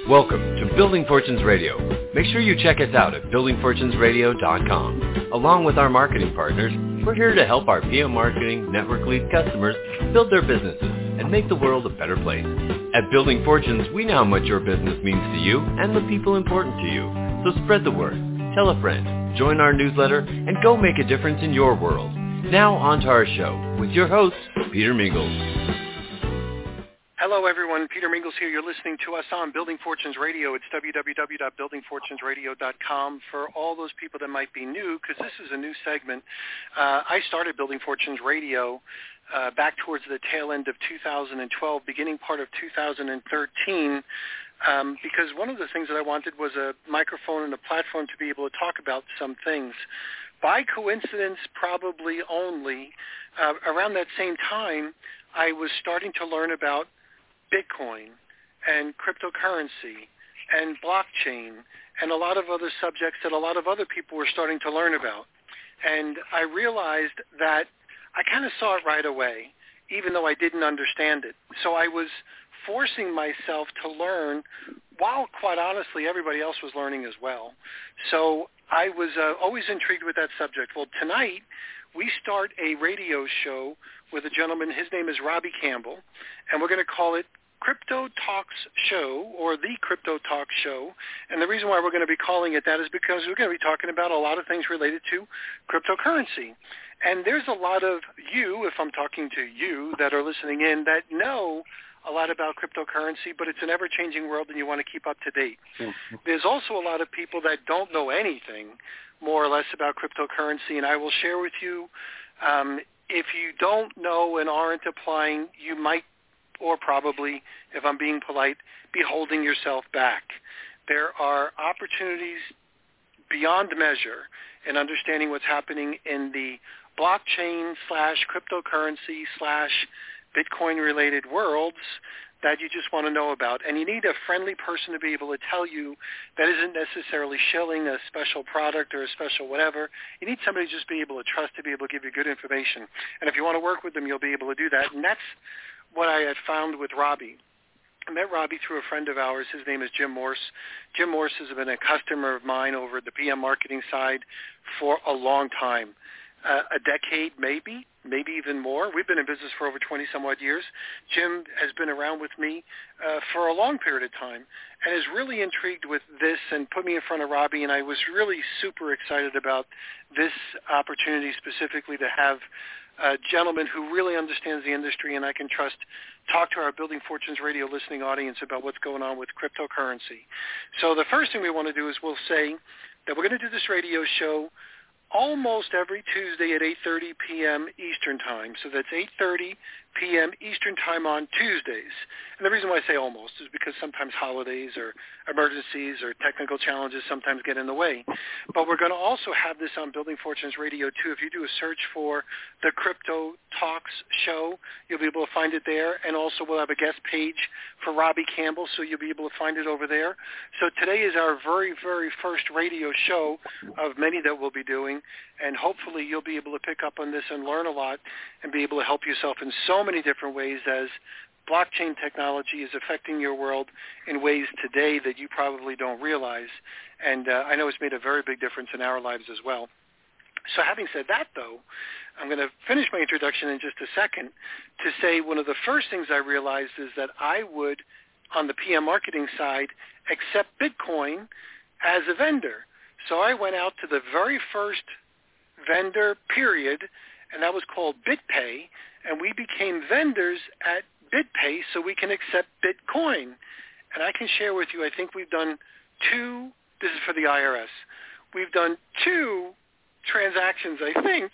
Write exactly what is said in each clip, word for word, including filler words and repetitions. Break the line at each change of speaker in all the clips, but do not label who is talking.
Welcome to Building Fortunes Radio. Make sure you check us out at building fortunes radio dot com. Along with our marketing partners, we're here to help our P M Marketing Network Lead customers build their businesses and make the world a better place. At Building Fortunes, we know how much your business means to you and the people important to you. So spread the word, tell a friend, join our newsletter, and go make a difference in your world. Now on to our show with your host, Peter Mingles.
Hello, everyone. Peter Mingles here. You're listening to us on Building Fortunes Radio. It's w w w dot building fortunes radio dot com. For all those people that might be new, because this is a new segment, uh, I started Building Fortunes Radio uh, back towards the tail end of two thousand twelve, beginning part of two thousand thirteen, um, because one of the things that I wanted was a microphone and a platform to be able to talk about some things. By coincidence, probably only, uh, around that same time, I was starting to learn about Bitcoin and cryptocurrency and blockchain and a lot of other subjects that a lot of other people were starting to learn about. And I realized that I kind of saw it right away, even though I didn't understand it. So I was forcing myself to learn while, quite honestly, everybody else was learning as well. So I was uh, always intrigued with that subject. Well, tonight we start a radio show with a gentleman. His name is Robbie Campbell, and we're going to call it Crypto Talks Show, or the Crypto Talk Show. And the reason why we're going to be calling it that is because we're going to be talking about a lot of things related to cryptocurrency. And there's a lot of you, if I'm talking to you, that are listening in, that know a lot about cryptocurrency, but it's an ever-changing world and you want to keep up to date. Mm-hmm. There's also a lot of people that don't know anything, more or less, about cryptocurrency, and I will share with you, um, if you don't know and aren't applying, you might, or probably, if I'm being polite, be holding yourself back. There are opportunities beyond measure in understanding what's happening in the blockchain slash cryptocurrency slash Bitcoin-related worlds that you just want to know about. And you need a friendly person to be able to tell you that isn't necessarily shilling a special product or a special whatever. You need somebody to just be able to trust to be able to give you good information. And if you want to work with them, you'll be able to do that. And that's what I had found with Robbie. I met Robbie through a friend of ours. His name is Jim Morse. Jim Morse has been a customer of mine over at the P M marketing side for a long time. Uh, a decade, maybe, maybe even more. We've been in business for over twenty some odd years. Jim has been around with me uh, for a long period of time and is really intrigued with this and put me in front of Robbie, and I was really super excited about this opportunity specifically to have a gentleman who really understands the industry and I can trust talk to our Building Fortunes Radio listening audience about what's going on with cryptocurrency. So the first thing we want to do is we'll say that we're going to do this radio show almost every Tuesday at eight thirty p.m. Eastern Time. So that's eight thirty p.m. Eastern Time on Tuesdays. And the reason why I say almost is because sometimes holidays or emergencies or technical challenges sometimes get in the way. But we're going to also have this on Building Fortunes Radio, too. If you do a search for the Crypto Talks Show, you'll be able to find it there. And also we'll have a guest page for Robbie Campbell, so you'll be able to find it over there. So today is our very, very first radio show of many that we'll be doing. And hopefully you'll be able to pick up on this and learn a lot and be able to help yourself in so many different ways as blockchain technology is affecting your world in ways today that you probably don't realize. And uh, I know it's made a very big difference in our lives as well. So having said that, though, I'm going to finish my introduction in just a second to say one of the first things I realized is that I would, on the P M marketing side, accept Bitcoin as a vendor. So I went out to the very first vendor period, and that was called BitPay, and we became vendors at BitPay so we can accept Bitcoin. And I can share with you, I think we've done two, this is for the I R S, we've done two transactions, I think.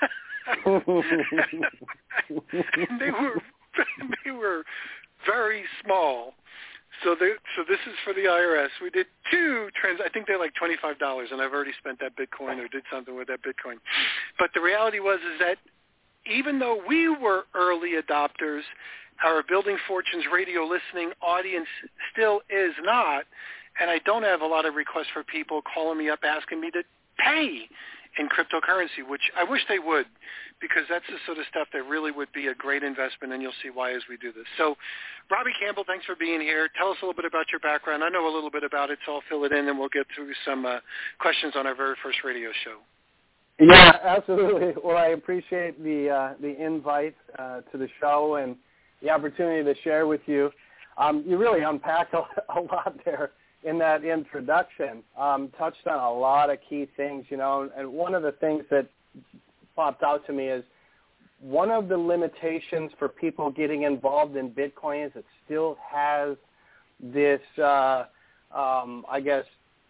And they were they were very small. So, they, so this is for the I R S. We did two trans. I think they're like twenty-five dollars, and I've already spent that Bitcoin or did something with that Bitcoin. But the reality was is that even though we were early adopters, our Building Fortunes Radio listening audience still is not. And I don't have a lot of requests for people calling me up asking me to pay in cryptocurrency, which I wish they would, because that's the sort of stuff that really would be a great investment, and you'll see why as we do this. So, Robbie Campbell, thanks for being here. Tell us a little bit about your background. I know a little bit about it, so I'll fill it in, and we'll get through some uh, questions on our very first radio show.
Yeah, absolutely. Well, I appreciate the uh, the invite uh, to the show and the opportunity to share with you. Um, you really unpacked a, a lot there in that introduction, um, touched on a lot of key things, you know, and one of the things that popped out to me is one of the limitations for people getting involved in Bitcoin is it still has this, uh, um, I guess,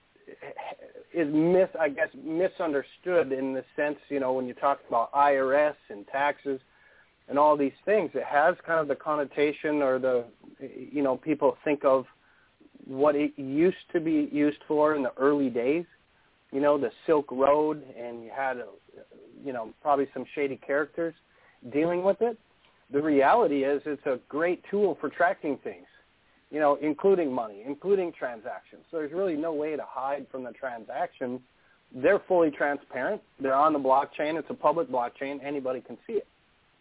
is mis, I guess, misunderstood in the sense, you know, when you talk about I R S and taxes and all these things, it has kind of the connotation or the, you know, people think of what it used to be used for in the early days, you know, the Silk Road, and you had, a, you know, probably some shady characters dealing with it. The reality is it's a great tool for tracking things, you know, including money, including transactions. So there's really no way to hide from the transactions. They're fully transparent. They're on the blockchain. It's a public blockchain. Anybody can see it.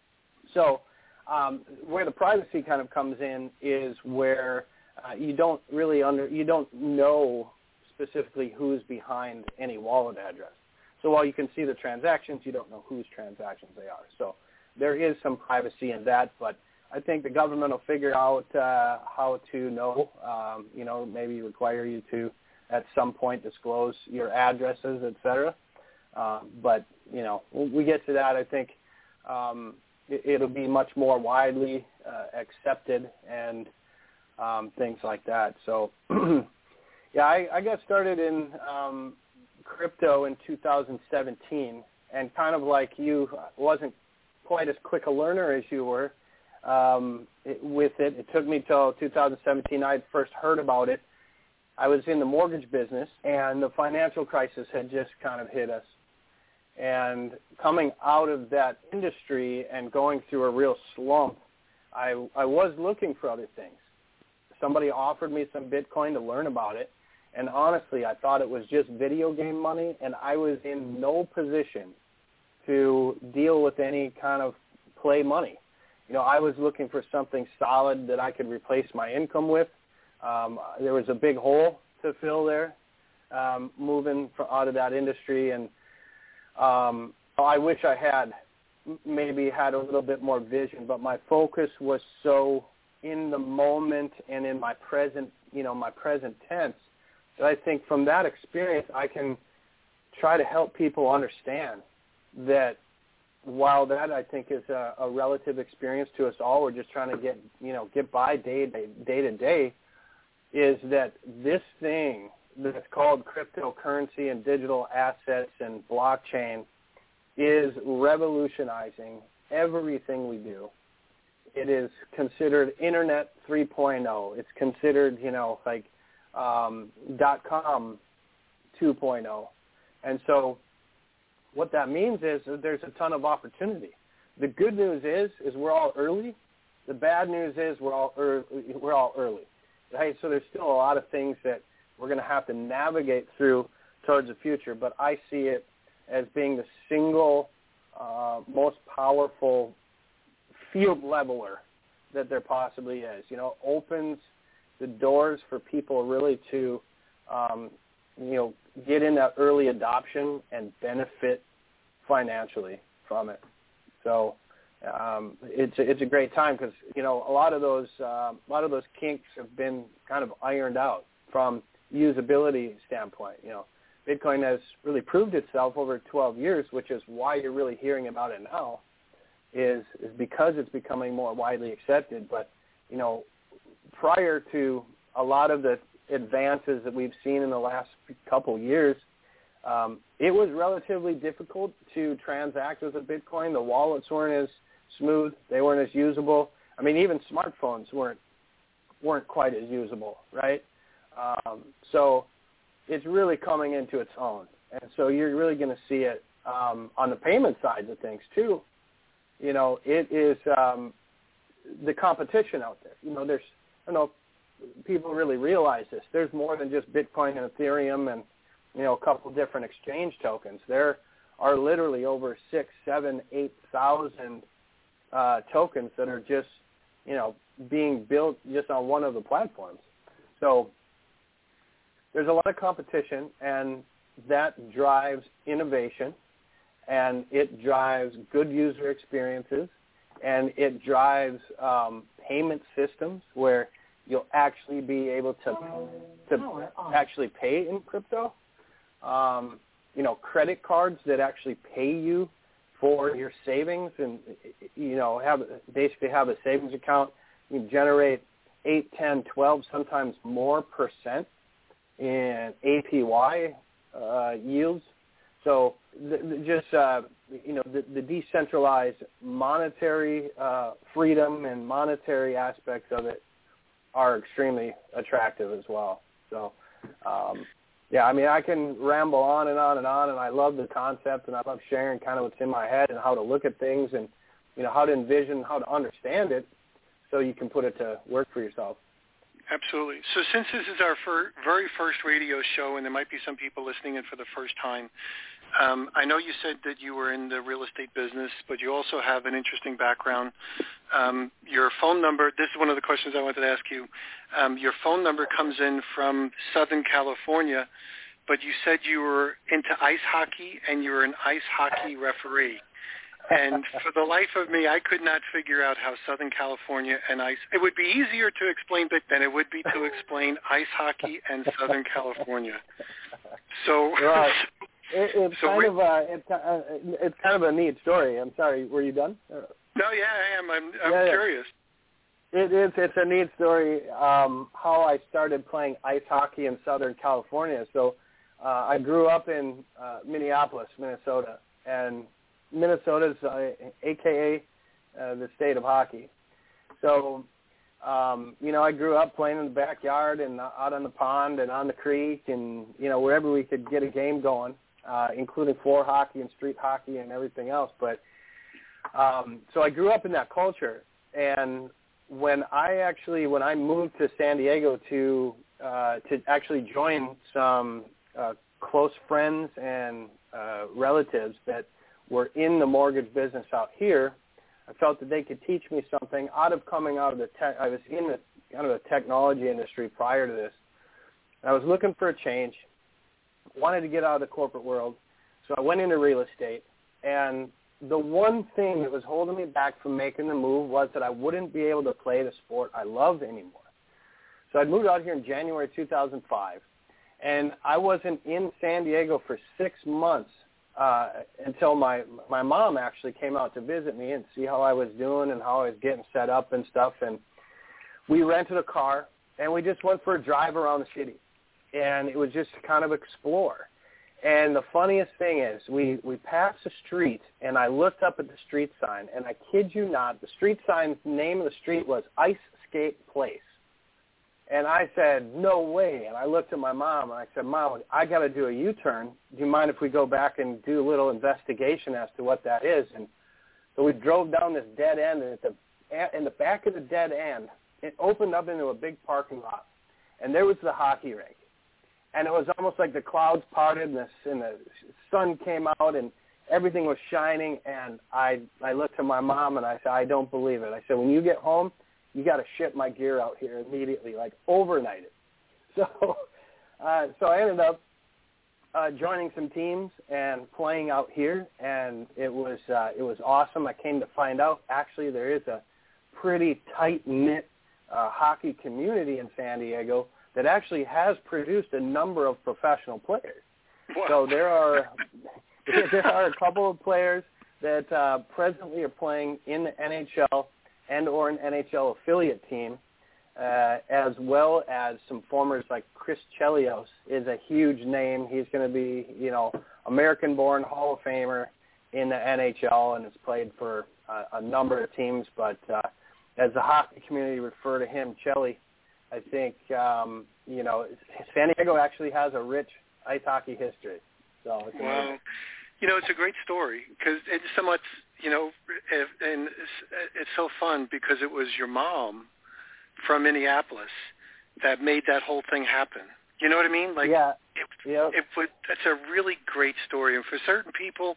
So um, where the privacy kind of comes in is where Uh, you don't really under you don't know specifically who's behind any wallet address. So while you can see the transactions, you don't know whose transactions they are. So there is some privacy in that, but I think the government will figure out uh, how to know. Um, you know, maybe require you to at some point disclose your addresses, et cetera. Uh, but you know, when we get to that, I think um, it, it'll be much more widely uh, accepted and Um, things like that. So, yeah, I, I got started in um, crypto in two thousand seventeen, and kind of like you, wasn't quite as quick a learner as you were um, it, with it. It took me till two thousand seventeen I had first heard about it. I was in the mortgage business, and the financial crisis had just kind of hit us. And coming out of that industry and going through a real slump, I, I was looking for other things. Somebody offered me some Bitcoin to learn about it, and honestly, I thought it was just video game money, and I was in no position to deal with any kind of play money. You know, I was looking for something solid that I could replace my income with. Um, there was a big hole to fill there, um, moving from out of that industry, and um, I wish I had maybe had a little bit more vision, but my focus was so in the moment and in my present, you know, my present tense, that I think from that experience I can try to help people understand that while that I think is a, a relative experience to us all, we're just trying to get, you know, get by day, day, day to day, is that this thing that's called cryptocurrency and digital assets and blockchain is revolutionizing everything we do. It is considered Internet three point oh. It's considered, you know, like um, dot-com two point oh. And so what that means is that there's a ton of opportunity. The good news is, is we're all early. The bad news is we're all early, we're all early. Right? So there's still a lot of things that we're going to have to navigate through towards the future. But I see it as being the single uh, most powerful field leveler that there possibly is. You know, opens the doors for people really to, um, you know, get in that early adoption and benefit financially from it. So um, it's a, it's a great time because, you know, a lot of those uh, a lot of those kinks have been kind of ironed out from usability standpoint. You know, Bitcoin has really proved itself over twelve years, which is why you're really hearing about it now. Is, is because it's becoming more widely accepted. But, you know, prior to a lot of the advances that we've seen in the last couple years, um, it was relatively difficult to transact with a Bitcoin. The wallets weren't as smooth. They weren't as usable. I mean, even smartphones weren't weren't quite as usable, right? Um, so it's really coming into its own. And so you're really going to see it um, on the payment side of things, too. You know, it is um, the competition out there. You know, there's, I don't know if people really realize this. There's more than just Bitcoin and Ethereum and, you know, a couple different exchange tokens. There are literally over six, seven, eight thousand uh, tokens that are just, you know, being built just on one of the platforms. So there's a lot of competition, and that drives innovation, and it drives good user experiences, and it drives um, payment systems where you'll actually be able to to actually pay in crypto. Um, you know, credit cards that actually pay you for your savings, and you know, have basically have a savings account. You generate eight, ten, twelve, sometimes more percent in A P Y uh, yields. So the, the just uh, you know the, the decentralized monetary uh, freedom and monetary aspects of it are extremely attractive as well. So um, yeah, I mean, I can ramble on and on and on, and I love the concept, and I love sharing kind of what's in my head and how to look at things, and you know, how to envision, how to understand it, so you can put it to work for yourself.
Absolutely. So since this is our fir- very first radio show, and there might be some people listening in for the first time, um, I know you said that you were in the real estate business, but you also have an interesting background. Um, your phone number, this is one of the questions I wanted to ask you. Um, your phone number comes in from Southern California, but you said you were into ice hockey, and you were an ice hockey referee. And for the life of me, I could not figure out how Southern California and ice, it would be easier to explain but than it would be to explain ice hockey and Southern California. So,
right. it, it's
so
kind of a, it's, uh, it's kind of a neat story. I'm sorry, were you done?
No, yeah, I am. I'm, I'm
yeah,
curious.
It is. It's a neat story. Um, how I started playing ice hockey in Southern California. So, uh, I grew up in uh, Minneapolis, Minnesota, and Minnesota's uh, A K A uh, the state of hockey. So, um, you know, I grew up playing in the backyard and out on the pond and on the creek and, you know, wherever we could get a game going, uh, including floor hockey and street hockey and everything else. But um, so I grew up in that culture. And when I actually, when I moved to San Diego to uh, to actually join some uh, close friends and uh, relatives that were in the mortgage business out here, I felt that they could teach me something out of coming out of the tech. I was in the kind of the technology industry prior to this. And I was looking for a change, wanted to get out of the corporate world, so I went into real estate. And the one thing that was holding me back from making the move was that I wouldn't be able to play the sport I loved anymore. So I'd moved out here in January two thousand five, and I wasn't in San Diego for six months Uh, until my my mom actually came out to visit me and see how I was doing and how I was getting set up and stuff. And we rented a car, and we just went for a drive around the city. And it was just to kind of explore. And the funniest thing is we, we passed a street, and I looked up at the street sign, and I kid you not, the street sign's name of the street was Ice Skate Place. And I said, no way. And I looked at my mom, and I said, Mom, I got to do a U-turn. Do you mind if we go back and do a little investigation as to what that is? And so we drove down this dead end, and at the, in the back of the dead end, it opened up into a big parking lot. And there was the hockey rink. And it was almost like the clouds parted, and the, and the sun came out, and everything was shining. And I, I looked at my mom, and I said, I don't believe it. I said, when you get home, you got to ship my gear out here immediately, like overnight it. So, uh, so I ended up uh, joining some teams and playing out here, and it was uh, it was awesome. I came to find out actually there is a pretty tight knit uh, hockey community in San Diego that actually has produced a number of professional players.
Wow.
So there are there are a couple of players that uh, presently are playing in the N H L and or an N H L affiliate team, uh, as well as some formers like Chris Chelios is a huge name. He's going to be, you know, American-born Hall of Famer in the N H L and has played for uh, a number of teams. But uh, as the hockey community refer to him, Chelly, I think, um, you know, San Diego actually has a rich ice hockey history. So it's
wow.
amazing.
You know, it's a great story because it's somewhat, you know, and it's so fun because it was your mom from Minneapolis that made that whole thing happen. You know what I mean? Like,
yeah.
it,
Yep.
It would, that's a really great story. And for certain people,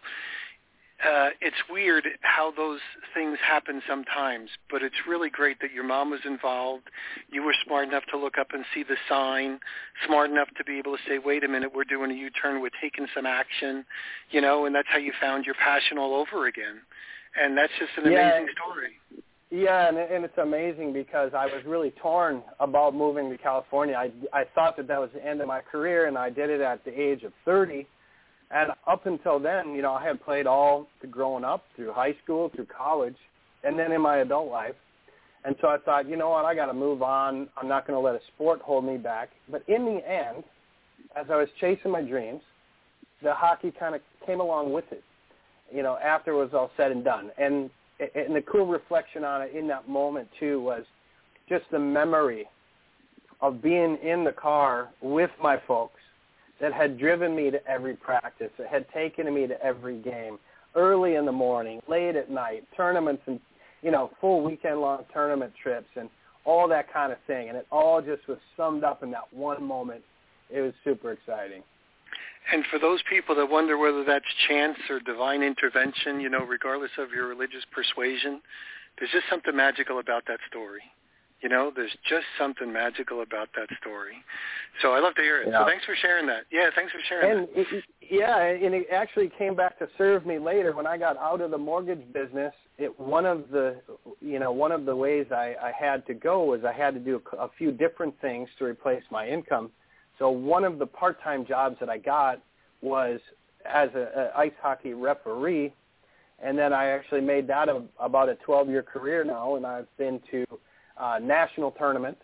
uh, it's weird how those things happen sometimes, but it's really great that your mom was involved. You were smart enough to look up and see the sign, smart enough to be able to say, wait a minute, we're doing a U-turn, we're taking some action, you know, and that's how you found your passion all over again. And that's just an
yeah.
amazing story.
Yeah, and, and it's amazing because I was really torn about moving to California. I, I thought that that was the end of my career, and I did it at the age of thirty. And up until then, you know, I had played all the growing up, through high school, through college, and then in my adult life. And so I thought, you know what, I got to move on. I'm not going to let a sport hold me back. But in the end, as I was chasing my dreams, the hockey kind of came along with it, you know, after it was all said and done. And, and the cool reflection on it in that moment, too, was just the memory of being in the car with my folks that had driven me to every practice, that had taken me to every game, early in the morning, late at night, tournaments and, you know, full weekend-long tournament trips and all that kind of thing. And it all just was summed up in that one moment. It was super exciting.
And for those people that wonder whether that's chance or divine intervention, you know, regardless of your religious persuasion, there's just something magical about that story. You know, there's just something magical about that story. So I love to hear it.
Yeah.
So thanks for sharing that. Yeah, thanks for sharing
and
that.
It, yeah, and it actually came back to serve me later when I got out of the mortgage business. It one of the, you know, one of the ways I, I had to go was I had to do a, a few different things to replace my income. So one of the part-time jobs that I got was as an ice hockey referee, and then I actually made that a, about a twelve-year career now, and I've been to Uh, national tournaments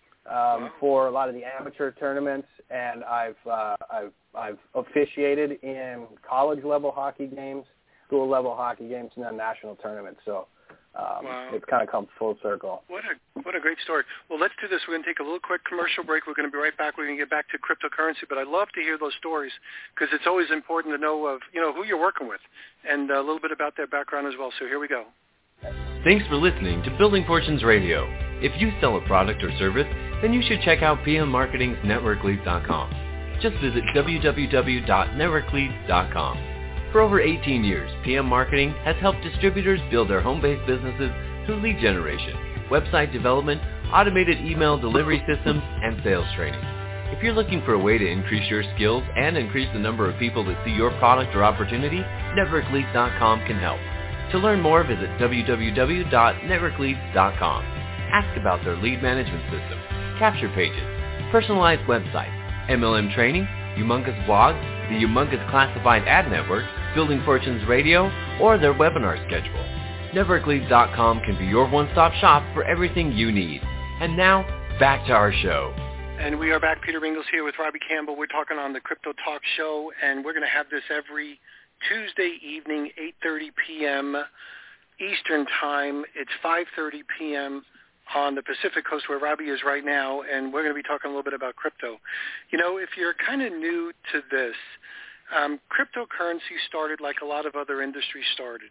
um, for a lot of the amateur tournaments, and I've uh, I've I've officiated in college level hockey games, school level hockey games, and then national tournaments. So um,
wow.
It's kind of come full circle.
What a what a great story. Well, let's do this. We're going to take a little quick commercial break. We're going to be right back. We're going to get back to cryptocurrency, but I love to hear those stories because it's always important to know of you know who you're working with and a little bit about their background as well. So here we go.
Thanks for listening to Building Fortunes Radio. If you sell a product or service, then you should check out P M Marketing's Network Leads dot com. Just visit w w w dot network leads dot com. For over eighteen years, P M Marketing has helped distributors build their home-based businesses through lead generation, website development, automated email delivery systems, and sales training. If you're looking for a way to increase your skills and increase the number of people that see your product or opportunity, Network Leads dot com can help. To learn more, visit w w w dot network leads dot com. Ask about their lead management system, capture pages, personalized websites, M L M training, humongous blogs, the humongous classified ad network, Building Fortunes Radio, or their webinar schedule. Network Leads dot com can be your one-stop shop for everything you need. And now, back to our show.
And we are back. Peter Mingles here with Robbie Campbell. We're talking on the Crypto Talk Show, and we're going to have this every Tuesday evening, eight thirty p.m. Eastern Time. It's five thirty p.m. on the Pacific Coast where Robbie is right now, and we're going to be talking a little bit about crypto. You know, if you're kind of new to this, um, cryptocurrency started like a lot of other industries started.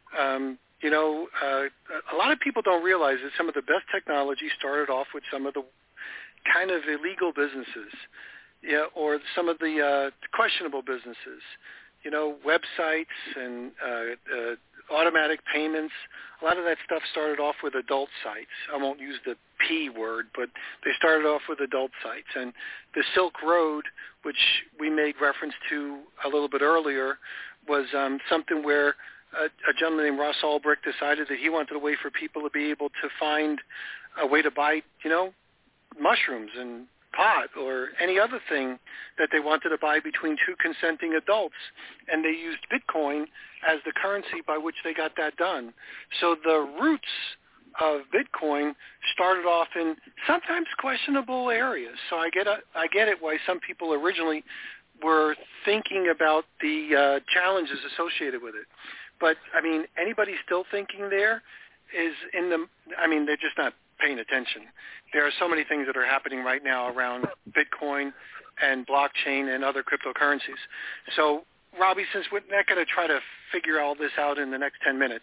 Um, you know, uh, a lot of people don't realize that some of the best technology started off with some of the kind of illegal businesses, yeah, or some of the uh, questionable businesses. You know, websites and uh, uh, automatic payments. A lot of that stuff started off with adult sites. I won't use the P word, but they started off with adult sites. And the Silk Road, which we made reference to a little bit earlier, was um, something where a, a gentleman named Ross Ulbricht decided that he wanted a way for people to be able to find a way to buy, you know, mushrooms and pot or any other thing that they wanted to buy between two consenting adults. And they used Bitcoin as the currency by which they got that done. So the roots of Bitcoin started off in sometimes questionable areas. So I get a, I get it why some people originally were thinking about the uh, challenges associated with it. But, I mean, anybody still thinking there is in the, I mean, they're just not paying attention. There are so many things that are happening right now around Bitcoin and blockchain and other cryptocurrencies. So, Robbie, since we're not going to try to figure all this out in the next ten minutes,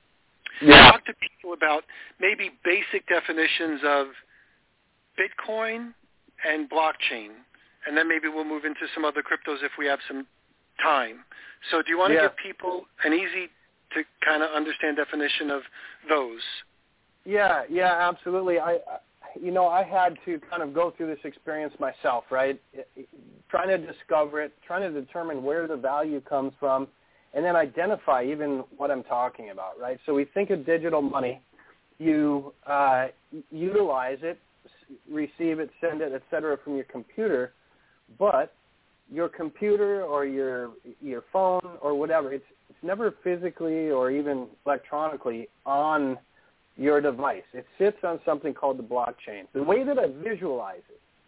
yeah.
talk to people about maybe basic definitions of Bitcoin and blockchain and then maybe we'll move into some other cryptos if we have some time. So do you want to
yeah.
give people an easy to kind of understand definition of those?
Yeah, yeah, absolutely. I, you know, I had to kind of go through this experience myself, right? Trying to discover it, trying to determine where the value comes from, and then identify even what I'm talking about, right? So we think of digital money. You uh, utilize it, receive it, send it, et cetera, from your computer, but your computer or your your phone or whatever, it's it's never physically or even electronically on your device. It sits on something called the blockchain. The way that I visualize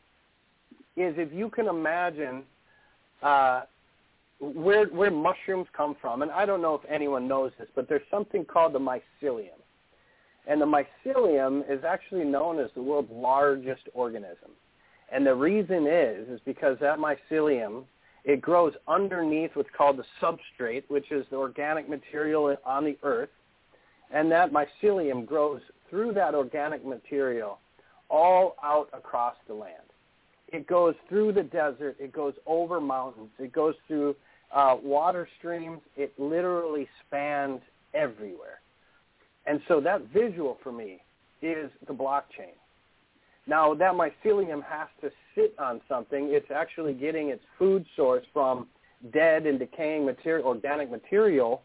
it is if you can imagine uh, where where mushrooms come from, and I don't know if anyone knows this, but there's something called the mycelium. And the mycelium is actually known as the world's largest organism. And the reason is, is because that mycelium, it grows underneath what's called the substrate, which is the organic material on the earth. And that mycelium grows through that organic material all out across the land. It goes through the desert. It goes over mountains. It goes through uh, water streams. It literally spans everywhere. And so that visual for me is the blockchain. Now, that mycelium has to sit on something. It's actually getting its food source from dead and decaying material, organic material,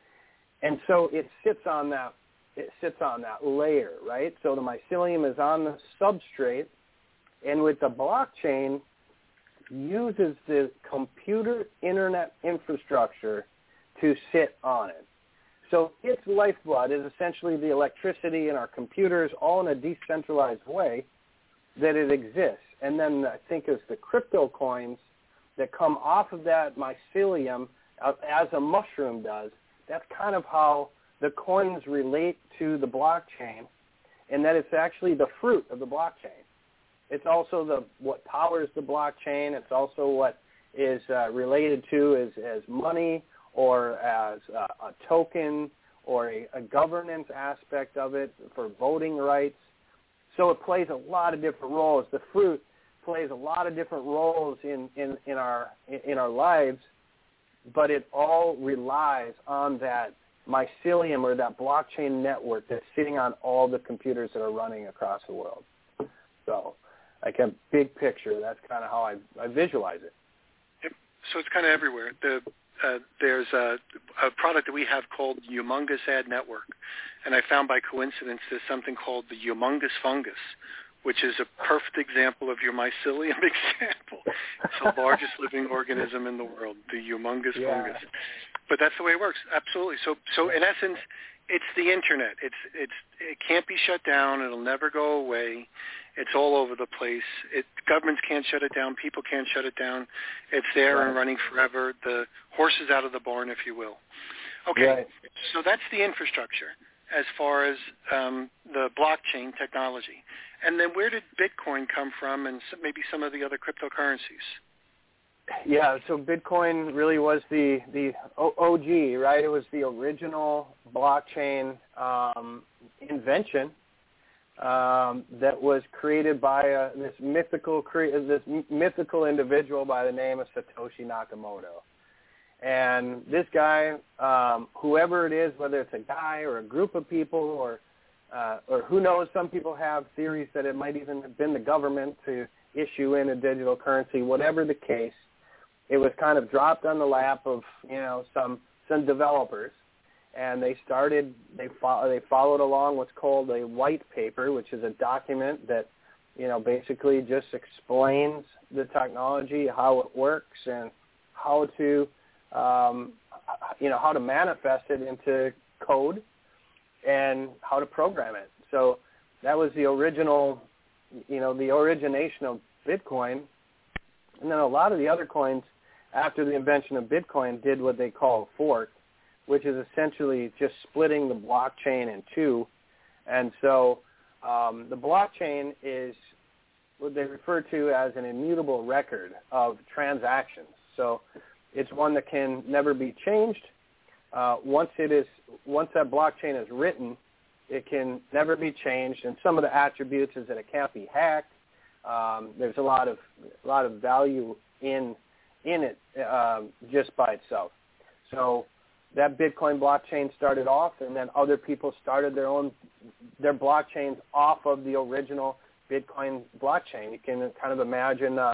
and so it sits on that. It sits on that layer, right? So the mycelium is on the substrate, and with the blockchain, uses the computer internet infrastructure to sit on it. So its lifeblood is essentially the electricity in our computers, all in a decentralized way that it exists. And then I think it's the crypto coins that come off of that mycelium as a mushroom does. That's kind of how the coins relate to the blockchain, and that it's actually the fruit of the blockchain. It's also the what powers the blockchain. It's also what is uh, related to as, as money, or as a, a token, or a, a governance aspect of it for voting rights. So it plays a lot of different roles. The fruit plays a lot of different roles in, in, in our in our lives, but it all relies on that mycelium or that blockchain network that's sitting on all the computers that are running across the world. So, like a big picture, that's kind of how I, I visualize it.
Yep. So it's kind of everywhere. The Uh, there's a, a product that we have called Humongous Ad Network, and I found by coincidence there's something called the Humongous Fungus, which is a perfect example of your mycelium example. It's the largest living organism in the world, the Humongous
yeah.
Fungus. But that's the way it works, absolutely. So, so in essence, it's the internet. It's it's it can't be shut down. It'll never go away. It's all over the place. It, governments can't shut it down. People can't shut it down. It's there right. and running forever. The horse is out of the barn, if you will. Okay, right. So that's the infrastructure as far as um, the blockchain technology. And then where did Bitcoin come from, and some, maybe some of the other cryptocurrencies?
Yeah, so Bitcoin really was the, the O G, right? It was the original blockchain um, invention um, that was created by a, this mythical cre- this mythical individual by the name of Satoshi Nakamoto. And this guy, um, whoever it is, whether it's a guy or a group of people or uh, or who knows, some people have theories that it might even have been the government to issue in a digital currency. Whatever the case, it was kind of dropped on the lap of, you know, some some developers, and they started they fo- they followed along what's called a white paper, which is a document that, you know, basically just explains the technology, how it works, and how to um, you know how to manifest it into code and how to program it. So that was the original, you know, the origination of Bitcoin, and then a lot of the other coins after the invention of Bitcoin did what they call a fork, which is essentially just splitting the blockchain in two. And so um, the blockchain is what they refer to as an immutable record of transactions. So it's one that can never be changed. Uh, once it is, once that blockchain is written, it can never be changed. And some of the attributes is that it can't be hacked. Um, there's a lot of a lot of value in in it uh, just by itself. So that Bitcoin blockchain started off, and then other people started their own their blockchains off of the original Bitcoin blockchain. You can kind of imagine, uh,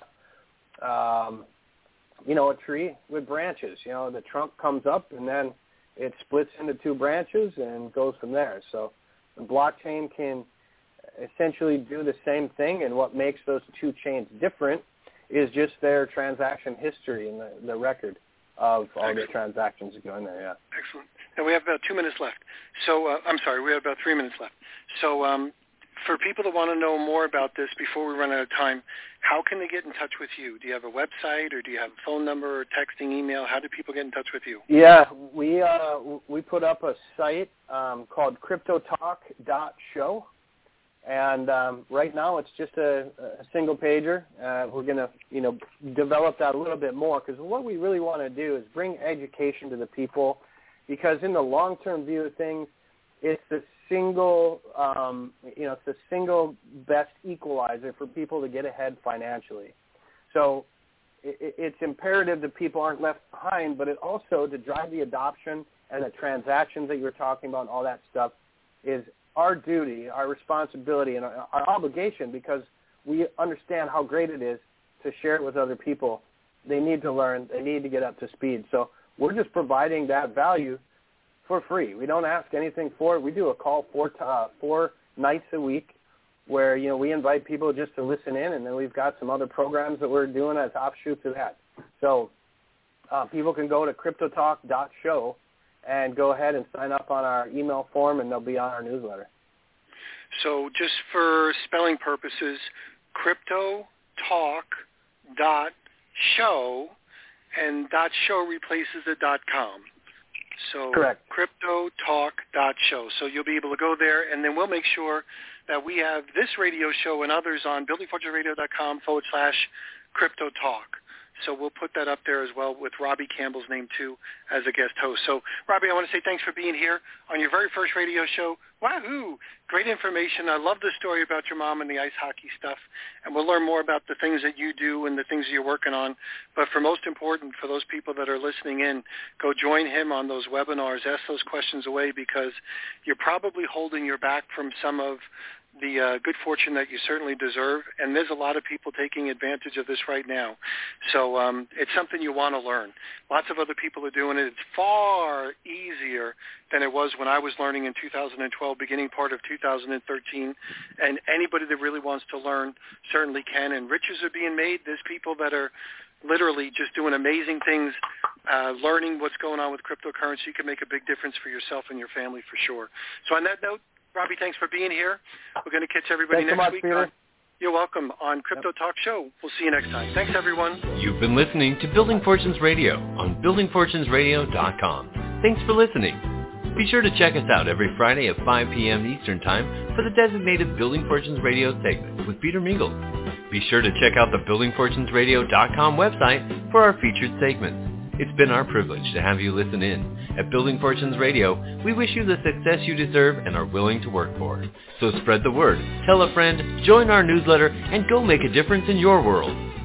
um, you know, a tree with branches. You know, the trunk comes up, and then it splits into two branches and goes from there. So the blockchain can essentially do the same thing, and what makes those two chains different is just their transaction history and the, the record of all the transactions going there. Yeah.
Excellent. Now we have about two minutes left. So uh, I'm sorry, we have about three minutes left. So um, for people that want to know more about this before we run out of time, how can they get in touch with you? Do you have a website, or do you have a phone number, or texting, email? How do people get in touch with you?
Yeah, we uh, we put up a site um, called crypto talk dot show. And um, right now it's just a, a single pager. Uh, we're going to, you know, develop that a little bit more, because what we really want to do is bring education to the people, because in the long-term view of things, it's the single, um, you know, it's the single best equalizer for people to get ahead financially. So it, it's imperative that people aren't left behind, but it also, to drive the adoption and the transactions that you were talking about and all that stuff, is our duty, our responsibility, and our, our obligation, because we understand how great it is to share it with other people. They need to learn. They need to get up to speed. So we're just providing that value for free. We don't ask anything for it. We do a call four, uh, four nights a week where, you know, we invite people just to listen in, and then we've got some other programs that we're doing as offshoots of that. So uh, people can go to crypto talk dot show and go ahead and sign up on our email form, and they'll be on our newsletter.
So just for spelling purposes, crypto talk dot show, and dot .show replaces the .com. So
correct.
crypto talk dot show. So you'll be able to go there, and then we'll make sure that we have this radio show and others on building fortunes radio dot com forward slash crypto talk. So we'll put that up there as well, with Robbie Campbell's name, too, as a guest host. So, Robbie, I want to say thanks for being here on your very first radio show. Wahoo! Great information. I love the story about your mom and the ice hockey stuff. And we'll learn more about the things that you do and the things that you're working on. But for most important, for those people that are listening in, go join him on those webinars. Ask those questions away, because you're probably holding your back from some of the uh, good fortune that you certainly deserve, and there's a lot of people taking advantage of this right now. So um, it's something you want to learn. Lots of other people are doing it. It's far easier than it was when I was learning in two thousand twelve, beginning part of two thousand thirteen, and anybody that really wants to learn certainly can, and riches are being made. There's people that are literally just doing amazing things, uh, learning what's going on with cryptocurrency. You can make a big difference for yourself and your family for sure. So on that note, Robbie, thanks for being here. We're going to catch everybody
thanks
next
so much,
week.
Peter.
You're welcome on Crypto yep. Talk Show. We'll see you next time. Thanks, everyone.
You've been listening to Building Fortunes Radio on building fortunes radio dot com. Thanks for listening. Be sure to check us out every Friday at five p.m. Eastern Time for the designated Building Fortunes Radio segment with Peter Mingles. Be sure to check out the building fortunes radio dot com website for our featured segments. It's been our privilege to have you listen in. At Building Fortunes Radio, we wish you the success you deserve and are willing to work for. So spread the word, tell a friend, join our newsletter, and go make a difference in your world.